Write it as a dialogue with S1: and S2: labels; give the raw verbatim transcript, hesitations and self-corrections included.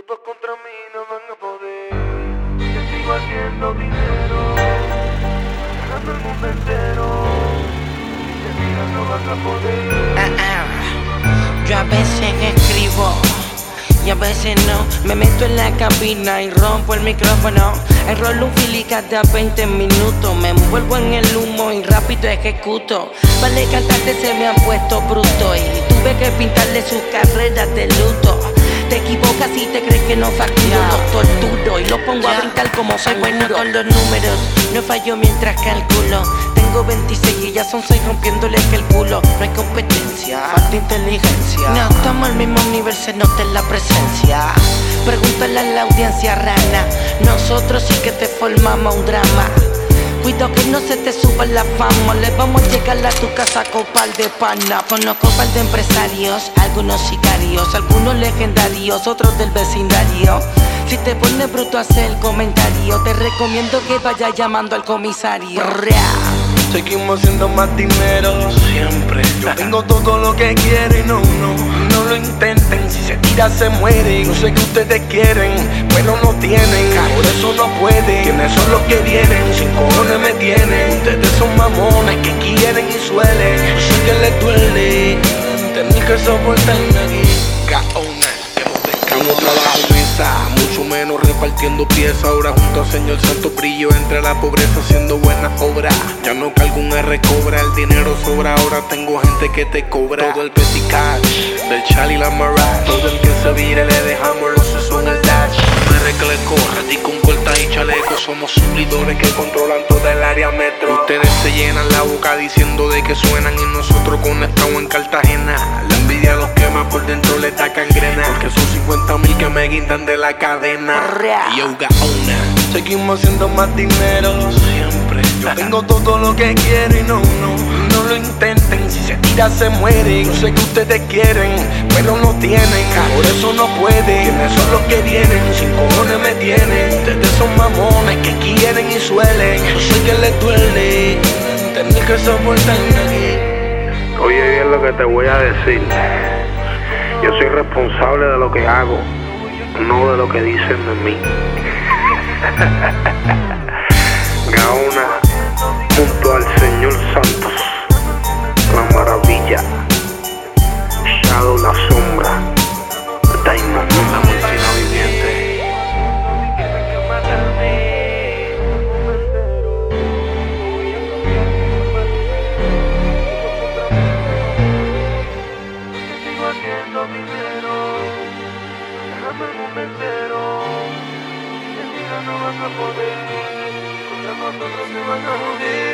S1: Todos contra mí no van a poder. Yo sigo haciendo dinero, ganando el mundo entero. Y te digan no van a poder.
S2: Ah, ah. Yo a veces escribo y a veces no. Me meto en la cabina y rompo el micrófono. Enrollo un fili cada veinte minutos. Me envuelvo en el humo y rápido ejecuto. Vale, cantante se me han puesto bruto y tuve que pintarle sus carreras de luto. Te equivocas si te crees que no facturo, yeah. Los torturo y lo pongo yeah. a brincar como soy bueno con los números. No fallo mientras calculo. Tengo veintiséis y ya son seis rompiéndole que el culo. No hay competencia, falta inteligencia. No estamos al mismo nivel, se nota en la presencia. Pregúntale a la audiencia rana. Nosotros sí que te formamos un drama. Cuidado que no se te suba la fama. Le vamos a llegar a tu casa con par de pana. Conozco par de empresarios, algunos sicarios, algunos legendarios, otros del vecindario. Si te pones bruto hace el comentario, te recomiendo que vayas llamando al comisario.
S1: Seguimos haciendo más dinero siempre. Yo tengo todo lo que quieren, no, no, no lo intenten. Si se tira se muere. Yo sé que ustedes quieren, pero no tienen. Por eso no pueden. Quienes son los que vienen, sin cojones me tienen. Ustedes son mamones que quieren y suelen. Yo sé que les duele tener que soportarme aquí.
S3: Yo no trabajo mesa, mucho menos repartiendo piezas. Ahora junto al Señor Santo brillo entre la pobreza haciendo buenas obras. Ya no cargo un R cobra, el dinero sobra. Ahora tengo gente que te cobra todo el petty cash del Charlie y la Mariah. Todo el que se vire le dejamos los sesos en el dash. Me que le corre, di con corta y chaleco. Somos suplidores que controlan toda el área metro. Ustedes se llenan la boca diciendo de que suenan y nosotros conectados en Cartagena. La envidia los quema por dentro, le da cangrena. Porque son cincuenta mil que me guindan de la cadena. Y yo got una.
S1: Seguimos haciendo más dinero siempre. Yo tengo todo lo que quiero y no, no, no lo intenten. Si se tira se muere. Yo sé que ustedes quieren, pero no tienen. Por eso no pueden. Quienes son los que vienen, sin cojones me tienen. Ustedes son mamones que quieren y suelen. Yo sé que les duele tener que soportarme aquí.
S3: Oye bien lo que te voy a decir. Yo soy responsable de lo que hago, no de lo que dicen de mí. Gaona, junto al Señor Santos, la maravilla, Shadow, la sombra, Diamond, la medicina viviente.
S1: Haciendo dinero, ganando el mundo entero. Y te digan no vas a poder, contra nosotros se van a joder.